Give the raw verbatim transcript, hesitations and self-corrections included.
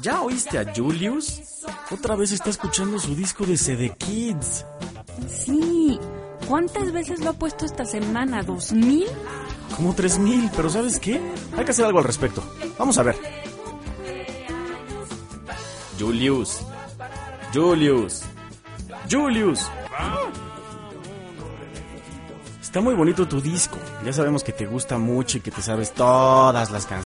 ¿Ya oíste a Julius? Otra vez está escuchando su disco de C D Kids. Sí. ¿Cuántas veces lo ha puesto esta semana? ¿Dos mil? Como tres mil, pero ¿sabes qué? Hay que hacer algo al respecto. Vamos a ver. Julius. Julius. Julius. Está muy bonito tu disco. Ya sabemos que te gusta mucho y que te sabes todas las canciones.